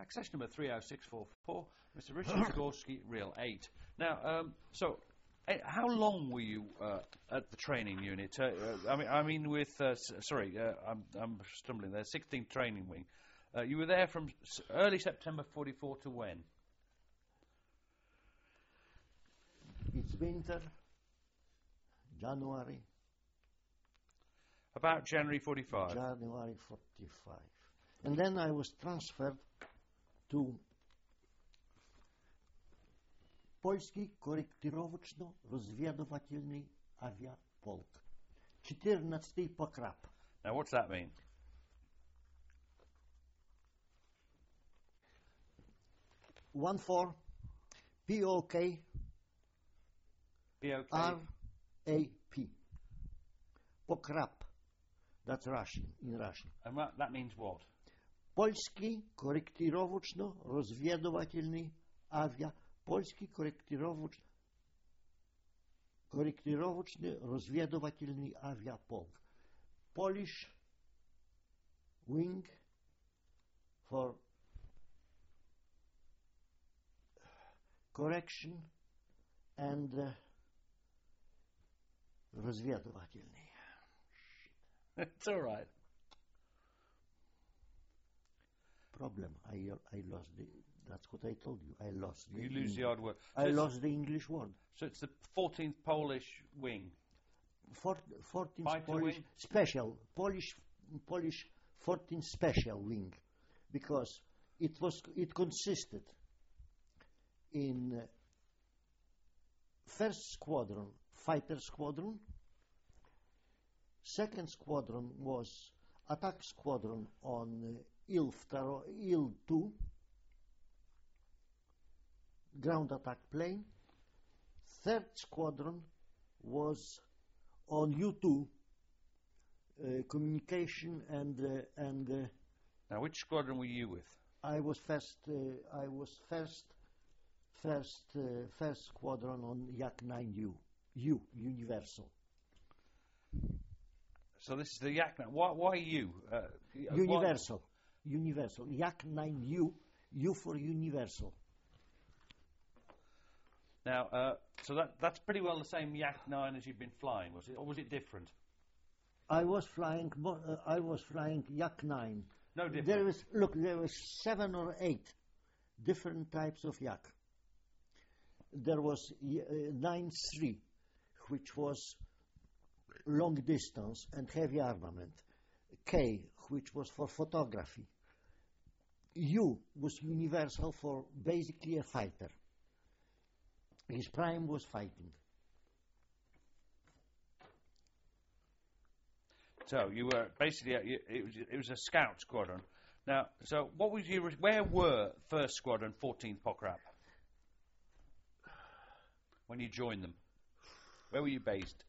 access number 30644, Mr. Richard Zagorski, Real 8. Now, how long were you at the training unit? I'm stumbling there. 16th Training Wing. You were there from early September 44 to when? It's winter, January. About January 45. January 45. And then I was transferred to Polski Korektировочно-разведывательный авиаполк. 14 Pokrap. Now, what's that mean? One for POK. POK? R-A-P. Pokrap. That's Russian, in Russian. And that means what? Польский корректировочно-разведывательный Польский корректировочно-разведывательный авиаполк. Polish wing for correction and разведывательный. It's all right. Problem. I lost the. That's what I told you. I lost. You lose the odd word. I lost the English word. So it's the 14th Polish Wing. 14th Fighter Polish wing? Special Polish 14th Special Wing, because it consisted in first squadron, fighter squadron. Second squadron was attack squadron on Il-2, ground attack plane. Third squadron was on U-2, communication and. Now, which squadron were you with? I was first squadron on Yak-9U, Universal. So this is the Yak. Why you? Universal. Yak-9U, U for Universal. Now, so that's pretty well the same Yak-9 as you've been flying, was it, or was it different? I was flying Yak-9. No different. There was 7 or 8 different types of Yak. There was 9-3, which was long distance and heavy armament. K, which was for photography. U was universal for basically a fighter. His prime was fighting. So you were basically it was a scout squadron. Now, so what was your? Where were First Squadron, 14th Pokrap? When you joined them, where were you based?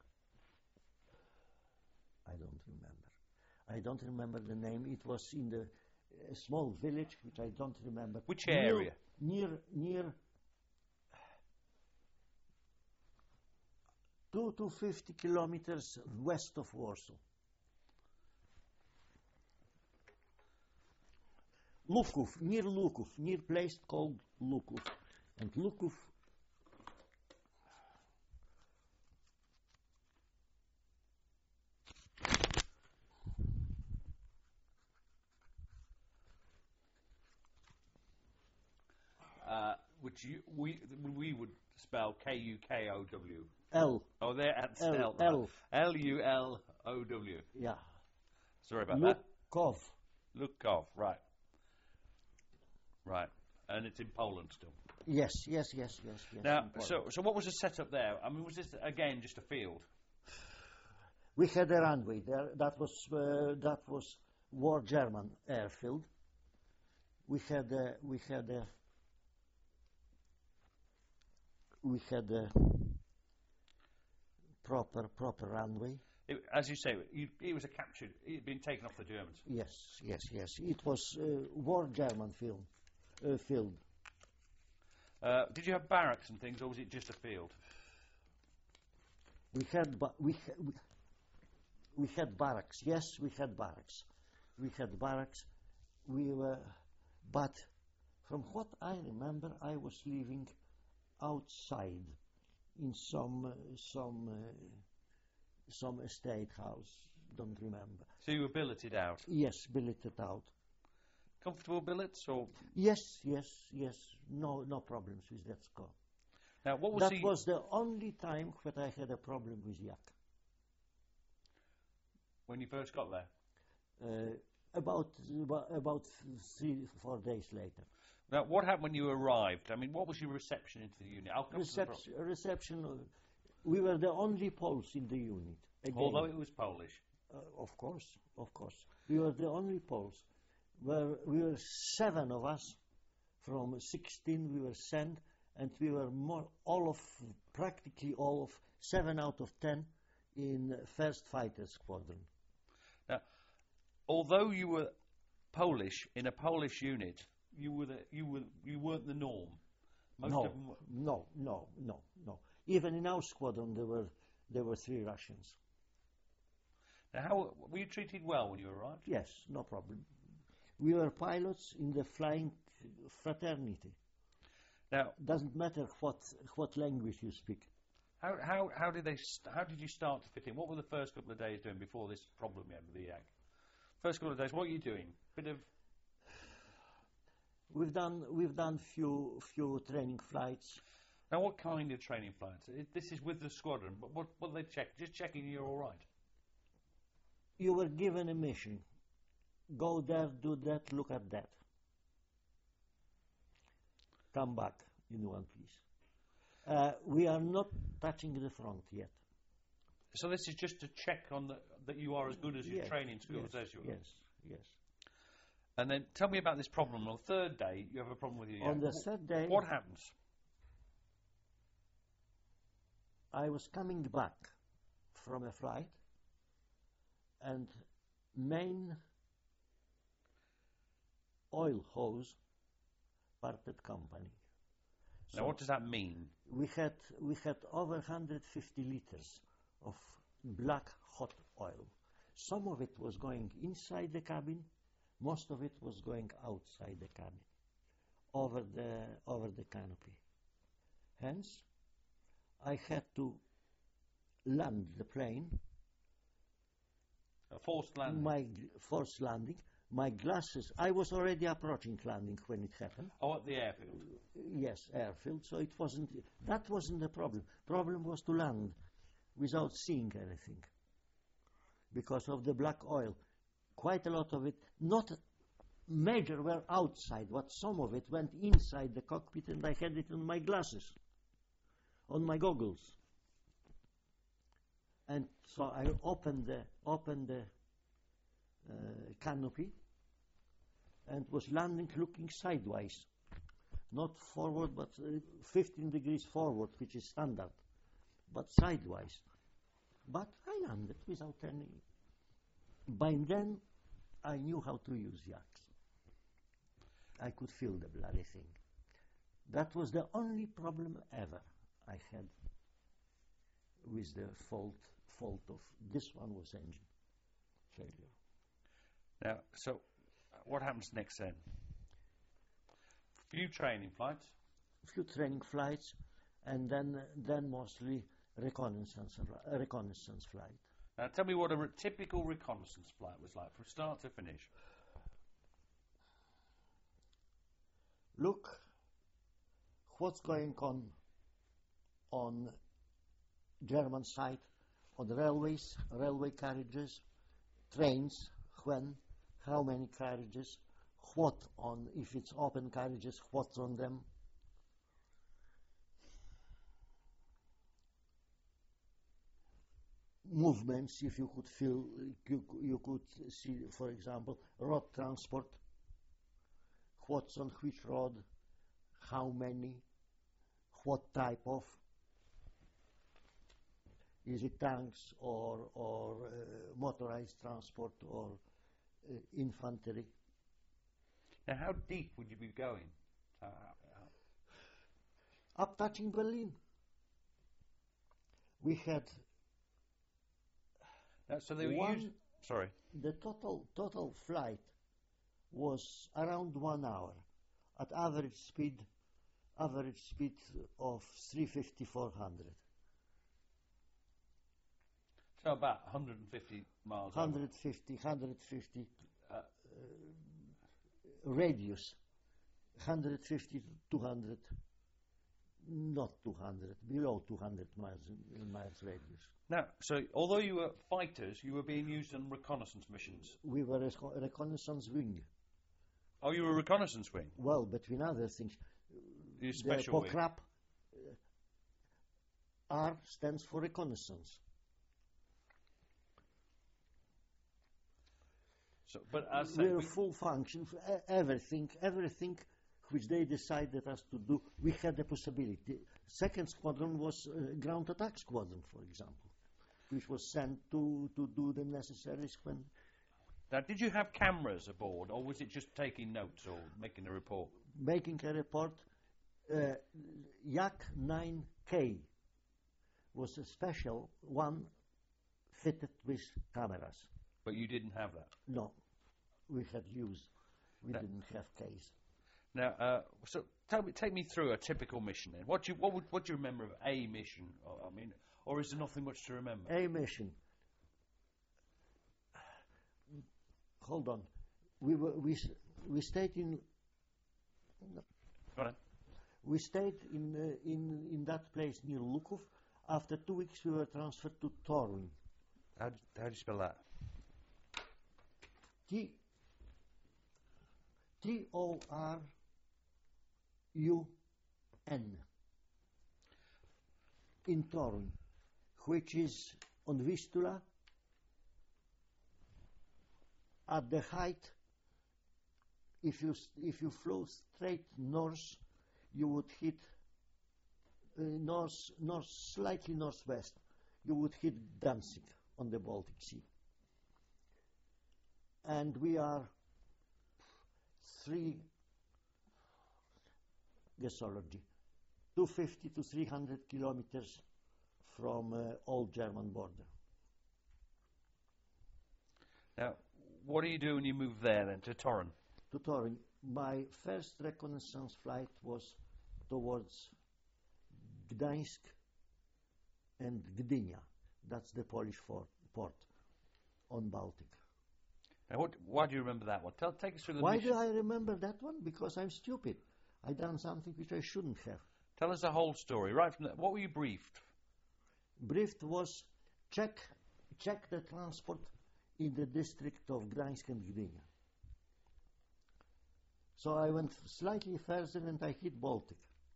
I don't remember the name. It was in the small village, which I don't remember. Which area? Near 2 to 50 kilometers west of Warsaw. Luków, near Luków, near place called Luków. And Luków which we would spell K-U-K-O-W. L. Oh, there at spell. L. L-U-L-O-W. Yeah. Sorry about that. Lukov. Lukov, right. Right. And it's in Poland still. Yes. Now, so what was the setup there? I mean, was this, again, just a field? We had a runway there. That was War German airfield. We had a proper runway. As you say, it was it had been taken off the Germans. Yes. It was War German field. Did you have barracks and things, or was it just a field? We had barracks. Yes, we had barracks. We But from what I remember, I was living outside in some estate house. Don't remember. So you were billeted out. Yes, billeted out. Comfortable billets, or Yes. No problems with that score. now what was That the was the only time that I had a problem with yak. when you first got there? About 3-4 days later. Now, what happened when you arrived? I mean, what was your reception into the unit? I'll come to the Reception. We were the only Poles in the unit. Again. although it was Polish. Of course. We were the only Poles. We were 7 of us. From 16 we were sent, and we were practically all of 7 out of 10 in 1st Fighter Squadron. Now, although you were Polish in a Polish unit, you weren't the norm. Most of them were. No. Even in our squadron there were 3 Russians. Now, how were you treated well when you arrived? Yes, no problem. We were pilots in the flying fraternity. Now, Doesn't matter what language you speak. how did you start to fit in? What were the first couple of days doing before this problem you had with the yak? First couple of days, what were you doing? Bit of We've done few training flights. now, what kind of training flights? This is with the squadron, but what do they check? Just checking you're all right. You were given a mission. Go there, do that, look at that. Come back in one piece. We are not touching the front yet. So this is just to check on that you are as good as your training school says you are. Yes. And then tell me about this problem. On the third day, you have a problem with your yak. On the third day, What happens? I was coming back from a flight, and main oil hose parted company. Now, what does that mean? We had over 150 liters of black hot oil. Some of it was going inside the cabin, most of it was going outside the cabin, over the canopy. Hence, I had to land the plane. A forced landing. My forced landing. My glasses. I was already approaching landing when it happened. Oh, at the airfield. Yes, airfield. So it wasn't. That wasn't the problem. Problem was to land without seeing anything because of the black oil. Quite a lot of it, not major, were outside, but some of it went inside the cockpit, and I had it on my glasses, on my goggles. And so I opened the canopy and was landing looking sideways, not forward, but 15 degrees forward, which is standard, but sideways. But I landed without any. By then, I knew how to use yaks. I could feel the bloody thing. That was the only problem ever I had with the fault of this one was engine failure. Now, so what happens next then? Few training flights. Few training flights, and then mostly reconnaissance flight. Now, tell me what a typical reconnaissance flight was like from start to finish. Look what's going on German side, on the railways, railway carriages, trains, when, how many carriages, what on, if it's open carriages, what's on them. Movements, if you could feel, you could see, for example, road transport, what's on which road, how many, what type of, is it tanks or motorized transport or infantry. Now, how deep would you be going? Up touching Berlin. We had so they were one, sorry. the total flight was around 1 hour at average speed of 350, 400. So about 150 miles. 150 radius. 150 to 200, not 200, below 200 miles radius. Now, so although you were fighters, you were being used on reconnaissance missions. We were a reconnaissance wing. Oh, you were a reconnaissance wing? Well, between other things, Your special the POCRAP R stands for reconnaissance. So, but as we're full function, everything which they decided us to do, we had the possibility. Second squadron was ground attack squadron, for example, which was sent to do the necessaries when... Now, did you have cameras aboard, or was it just taking notes or making a report? Making a report. Yak 9K was a special one fitted with cameras. But you didn't have that? No. We had used. We didn't have Ks. Now, so take me through a typical mission then. What do you remember of a mission? Or is there nothing much to remember? A mission. Hold on. We stayed in. Go on. We stayed in that place near Lukov. After 2 weeks, we were transferred to Torun. How do you spell that? Torun. In Torun, which is on Vistula, at the height. If you flow straight north, you would hit slightly northwest. You would hit Danzig on the Baltic Sea. And we are 250 to 300 kilometers from old German border. Now, what do you do when you move there then, to Torun? To Torun. My first reconnaissance flight was towards Gdańsk and Gdynia. That's the Polish port on Baltic. Now, why do you remember that one? Take us through the Why mission. do I remember that one? Because I'm stupid. I done something which I shouldn't have. Tell us the whole story, right from that. What were you briefed? Briefed was check the transport in the district of Gdańsk and Gdynia. So I went slightly further and I hit Baltic.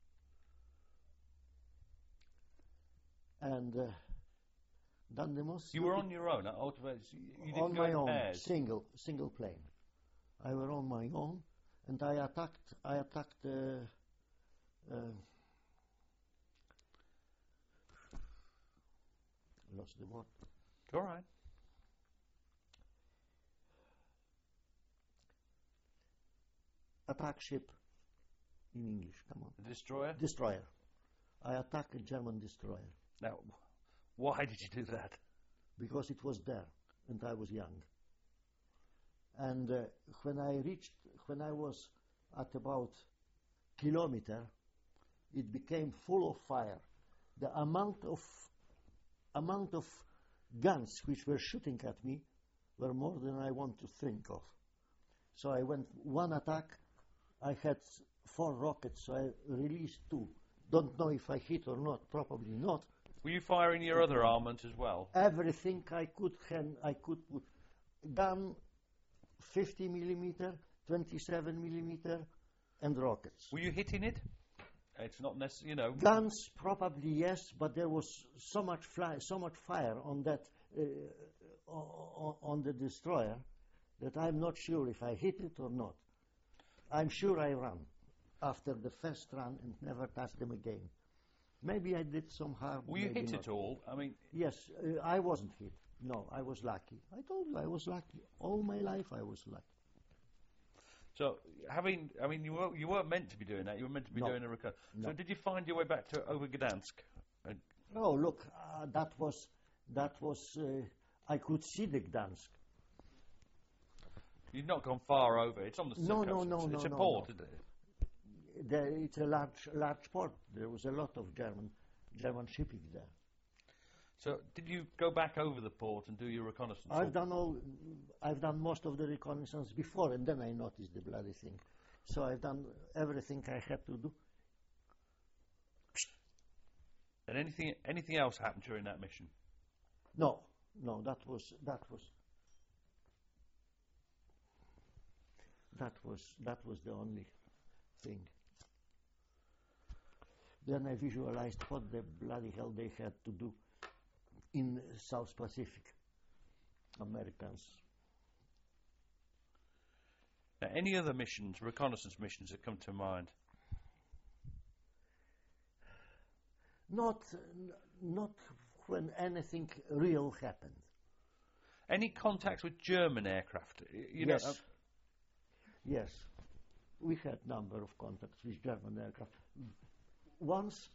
And done the most. You were on your own. You didn't on go my in own, pairs. single plane. I were on my own, and I attacked. Lost the word. All right. Attack ship in English. Come on. The destroyer. Destroyer. I attacked a German destroyer. Now, why did you do that? Because it was there, and I was young. And when I was at about kilometer, it became full of fire. The amount of guns which were shooting at me were more than I want to think of. So I went one attack. I had 4 rockets, so I released 2. Don't know if I hit or not. Probably not. Were you firing your other armament as well? Everything I could put. Gun, 50 millimeter, 27 millimeter, and rockets. Were you hitting it? It's not necessarily, Guns, probably yes, but there was so much fire on that on the destroyer that I'm not sure if I hit it or not. I'm sure I ran after the first run and never touched them again. Maybe I did some harm. Were you hit at all? Yes, I wasn't hit. No, I was lucky. I told you I was lucky. All my life I was lucky. So, you weren't meant to be doing that. You were meant to be doing a reconnaissance. No. So, did you find your way back to over Gdansk? Oh, look, that was. I could see the Gdansk. You've not gone far over. It's on the coast. It's a port, isn't it? It's a large port. There was a lot of German shipping there. So, did you go back over the port and do your reconnaissance? I've done most of the reconnaissance before, and then I noticed the bloody thing. So I've done everything I had to do. And anything else happened during that mission? No, that was the only thing. Then I visualized what the bloody hell they had to do in South Pacific, Americans. Now, any other missions, reconnaissance missions, that come to mind? Not when anything real happened. Any contacts with German aircraft? Yes. Yes, we had number of contacts with German aircraft. Once,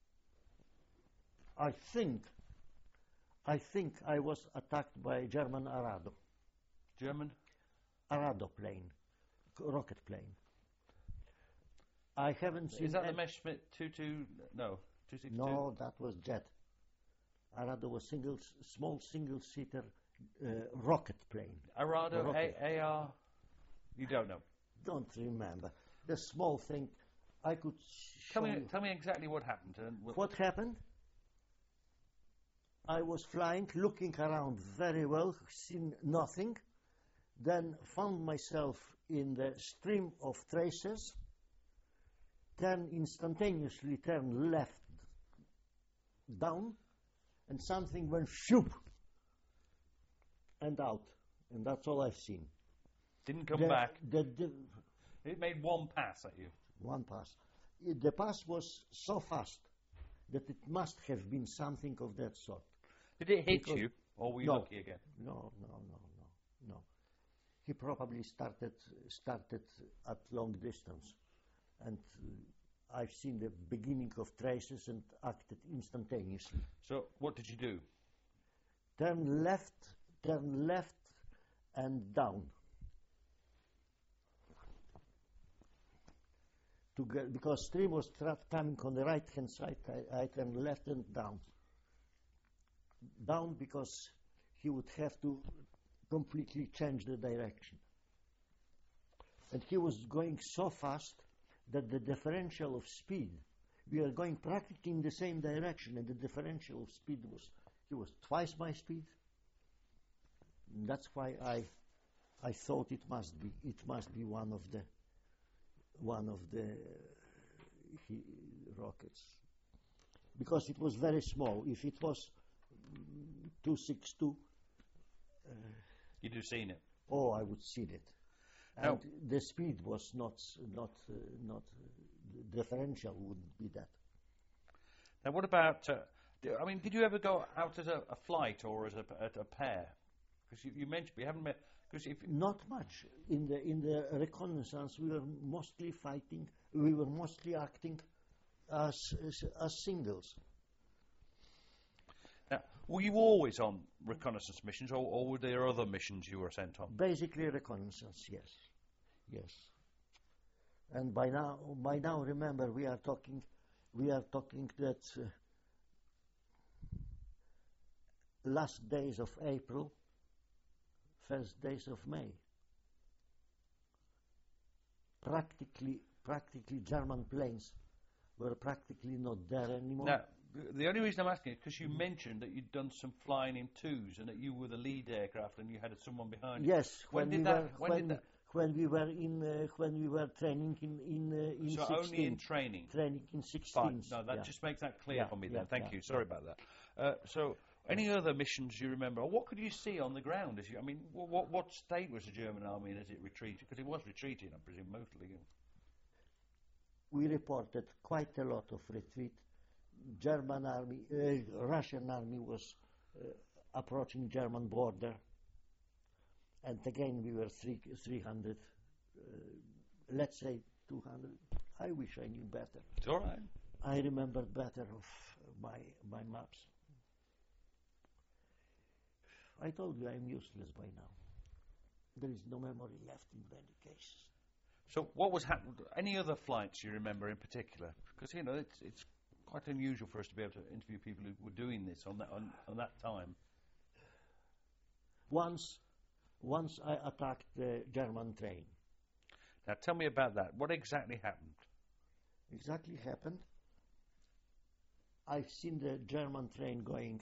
I think I was attacked by a German Arado. German? Arado plane, rocket plane. I haven't seen. Is that the Messerschmitt 262? No, that was jet. Arado was small single-seater rocket plane. Arado, AR. You don't know. Don't remember. The small thing. I could tell me exactly what happened. What happened? I was flying, looking around very well, seen nothing. Then found myself in the stream of traces. Instantaneously turned left, down, and something went shoop and out, and that's all I've seen. Didn't come back. It made one pass at you. One pass. The pass was so fast that it must have been something of that sort. Did it hit you, or were you lucky again? No. He probably started at long distance, and I've seen the beginning of traces and acted instantaneously. So what did you do? Turn left, and down. Because stream was coming on the right-hand side, I turned left and down. Down because he would have to completely change the direction. And he was going so fast that the differential of speed, we are going practically in the same direction, and the differential of speed he was twice my speed. And that's why I thought it must be one of the rockets, because it was very small. If it was 262, you'd have seen it. Oh, I would see it. And the speed was not differential wouldn't be that. Now, what about? Did you ever go out as a flight or as a pair? Because you mentioned we haven't met. Not much. In the reconnaissance, we were mostly fighting. We were mostly acting as singles. Now, were you always on reconnaissance missions, or were there other missions you were sent on? Basically, reconnaissance. Yes. And by now, remember, we are talking that last days of April, first days of May. Practically German planes were practically not there anymore. Now, the only reason I'm asking is because you mentioned that you'd done some flying in twos and that you were the lead aircraft and you had someone behind you. Yes, when we were training in so 16. Only in training. Training in 16. Fine. No, that just makes that clear for me then. Thank you. Sorry about that. So, any other missions you remember? Or what could you see on the ground? What state was the German army as it retreated? Because it was retreating, I presume, mostly. We reported quite a lot of retreat. German army, Russian army was approaching German border. And again, we were 300, let's say 200. I wish I knew better. It's all right. I remember better of my maps. I told you I'm useless by now. There is no memory left in many cases. So what was happening? Any other flights you remember in particular? Because it's quite unusual for us to be able to interview people who were doing this on that time. Once I attacked the German train. Now tell me about that. What exactly happened? I've seen the German train going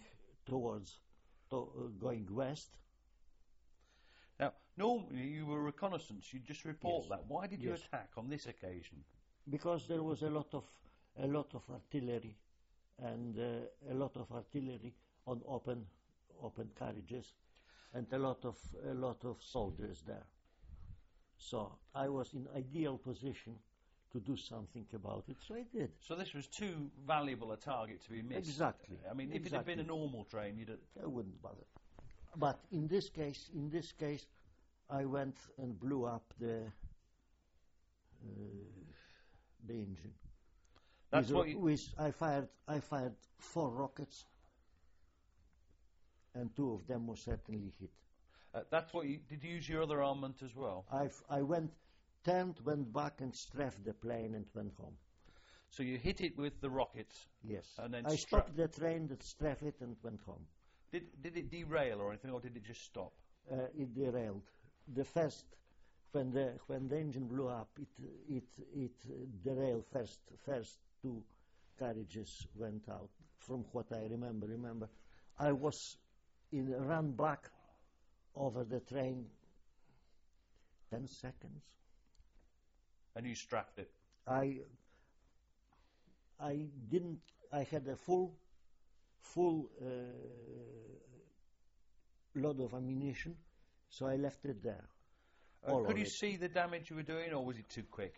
going west. Now, normally you were reconnaissance. You just report Yes. that. Why did you Yes. attack on this occasion? Because there was a lot of artillery, and a lot of artillery on open carriages, and a lot of soldiers there. So I was in ideal position to do something about it. So I did. So this was too valuable a target to be missed. Exactly. I mean, if it had been a normal train, I wouldn't bother. But in this case, I went and blew up the engine. That's what you... I fired 4 rockets, and 2 of them were certainly hit. That's what you... Did you use your other armament as well? I turned, went back and strafed the plane and went home. So you hit it with the rockets? Yes. And then I stopped the train, strafed it, and went home. Did it derail or anything, or did it just stop? It derailed. When the engine blew up, it derailed first. First 2 carriages went out. From what I remember, I was ran back over the train 10 seconds. And you strafed it? I didn't. I had a full load of ammunition, so I left it there. Could you see the damage you were doing, or was it too quick?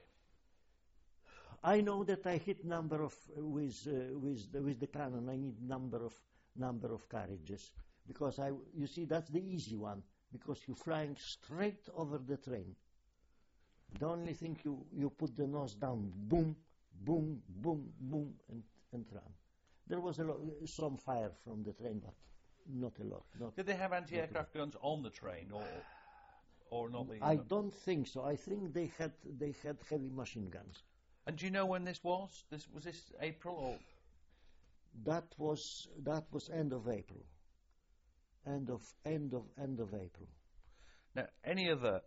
I know that I hit number of with the cannon. I need number of carriages, because you see, that's the easy one, because you're flying straight over the train. The only thing you put the nose down, boom, boom, boom, boom, and run. There was some fire from the train, but not a lot. Did they have anti-aircraft guns on the train, or not? I don't think so. I think they had heavy machine guns. And do you know when this was? Was this April or? That was end of April. End of April. Now, any other?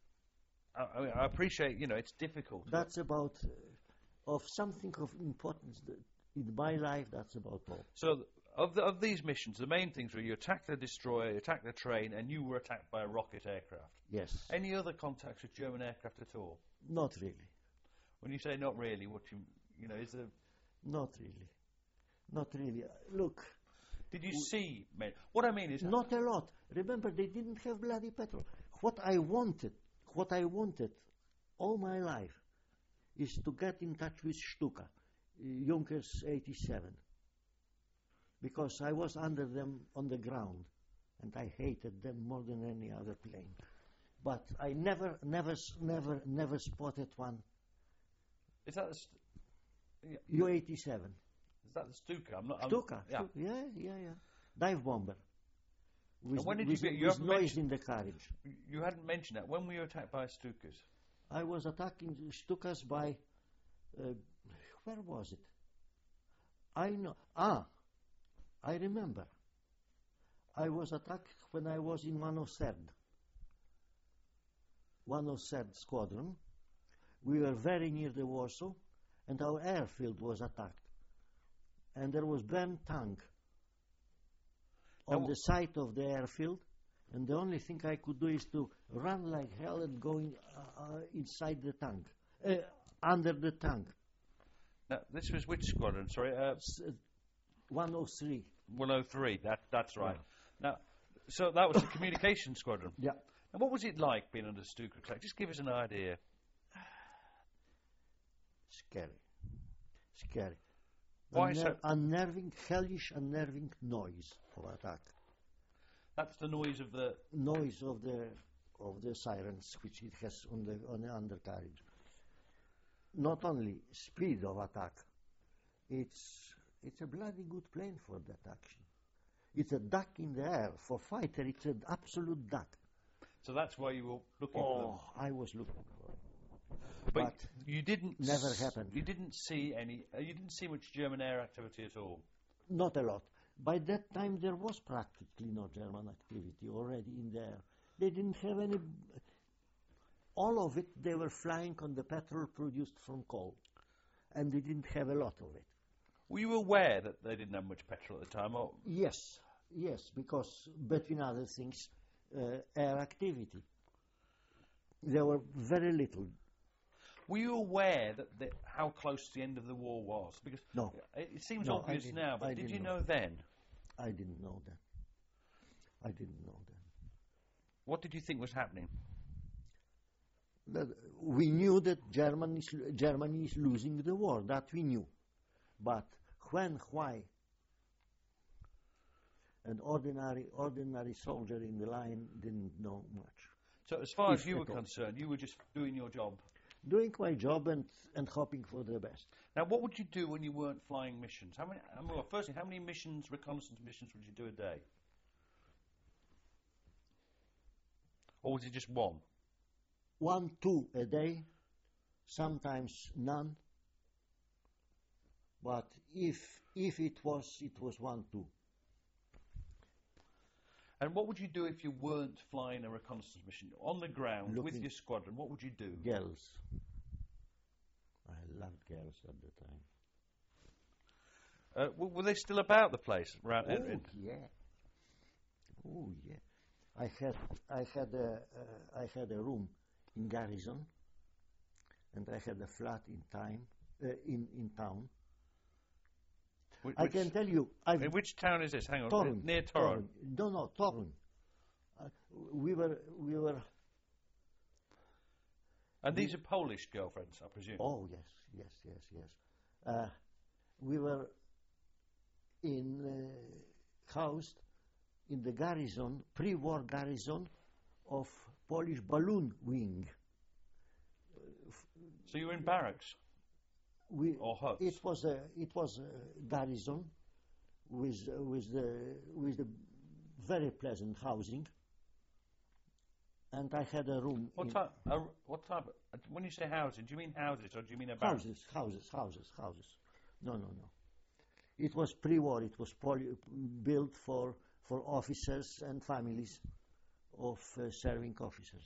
I appreciate, it's difficult. That's about of something of importance in my life. That's about all. So, of these missions, the main things were you attacked the destroyer, you attacked the train, and you were attacked by a rocket aircraft. Yes. Any other contacts with German aircraft at all? Not really. When you say not really, what is there? Not really. Not really. Look. Did you see men? What I mean is not a lot. Remember, they didn't have bloody petrol. What I wanted all my life is to get in touch with Stuka, Junkers 87, because I was under them on the ground, and I hated them more than any other plane. But I never spotted one. Is that U-87? Is that the Stuka? Stuka. Yeah. Dive bomber. And when did you get? With noise in the carriage. You hadn't mentioned that. When were you attacked by Stukas? I was attacking Stukas by. Where was it? I know. I remember. I was attacked when I was in 103rd Squadron. We were very near the Warsaw, and our airfield was attacked. And there was burned tank on the site of the airfield, and the only thing I could do is to run like hell and go inside the tank, under the tank. Now, this was which squadron? Sorry, 103. 103. That's right. Yeah. Now, so that was the communication squadron. Yeah. And what was it like being under Stuka attack? Just give us an idea. Scary. Why so? Hellish unnerving noise of attack. That's the noise of the sirens which it has on the undercarriage. Not only speed of attack, it's a bloody good plane for that action. It's a duck in the air. For fighter, it's an absolute duck. So that's why you were looking for them. I was looking for them. But you didn't. Never happened. You didn't see any. You didn't see much German air activity at all. Not a lot. By that time, there was practically no German activity already in the air. They didn't have any. All of it, they were flying on the petrol produced from coal, and they didn't have a lot of it. Were you aware that they didn't have much petrol at the time? Or? Yes, because between other things, air activity. There were very little. Were you aware that how close the end of the war was? Because no, it seems obvious now, but did you know then? I didn't know that. I didn't know that. What did you think was happening? We knew that Germany is losing the war. That we knew, but when, why? An ordinary soldier in the line didn't know much. So, as far as you were concerned, you were just doing your job. Doing my job and hoping for the best. Now, what would you do when you weren't flying missions? Firstly, how many missions, reconnaissance missions, would you do a day? Or was it just one? 1, 2 a day, sometimes none. But if it was 1, 2. And what would you do if you weren't flying a reconnaissance mission? On the ground, with your squadron, what would you do? Girls. I loved girls at the time. Were they still about the place around Edrin? Oh, yeah. I had a room in Garrison, and I had a flat in town. I can tell you. In which town is this? Hang on. Torun. Near Torun. No, Torun. We were. And these are Polish girlfriends, I presume. Oh yes. We were housed in the garrison, pre-war garrison of Polish balloon wing. So you were in barracks. Or huts? It was a garrison with the very pleasant housing, and I had a room. What type? When you say housing, do you mean houses or do you mean a barrack? Houses. No. It was pre-war. It was built for officers and families of serving officers.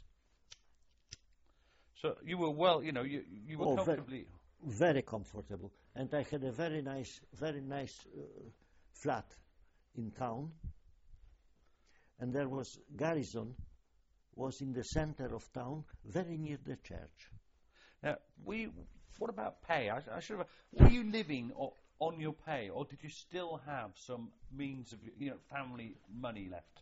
So you were you were comfortably. Very comfortable, and I had a very nice flat in town, and there was garrison was in the center of town, very near the church. Now, what about pay? I should have. Were you living on your pay, or did you still have some means of family money left?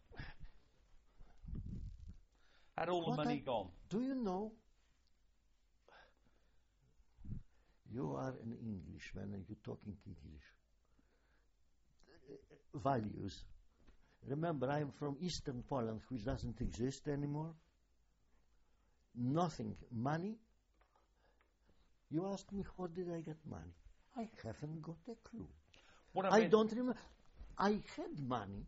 Had all the money gone? Do you know? You are an Englishman and you're talking English. Values. Remember, I'm from Eastern Poland, which doesn't exist anymore. Nothing. Money. You ask me, how did I get money? I haven't got a clue. I don't remember. I had money.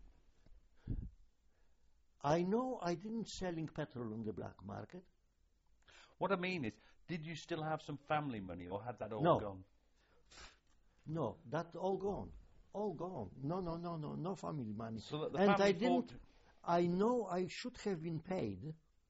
I know I didn't selling petrol on the black market. What I mean is, did you still have some family money, or had that all gone? No, that all gone. All gone. No family money. So that the family I didn't. I know I should have been paid.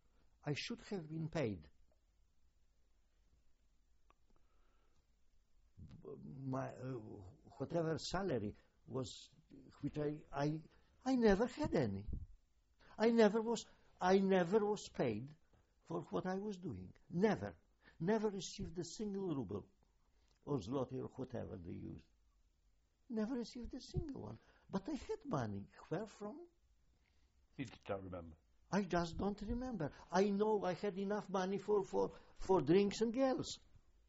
My whatever salary was, which I never had any. I never was paid for what I was doing. Never received a single ruble or zloty or whatever they used. Never received a single one. But I had money. Where from? You don't remember. I just don't remember. I know I had enough money for drinks and girls.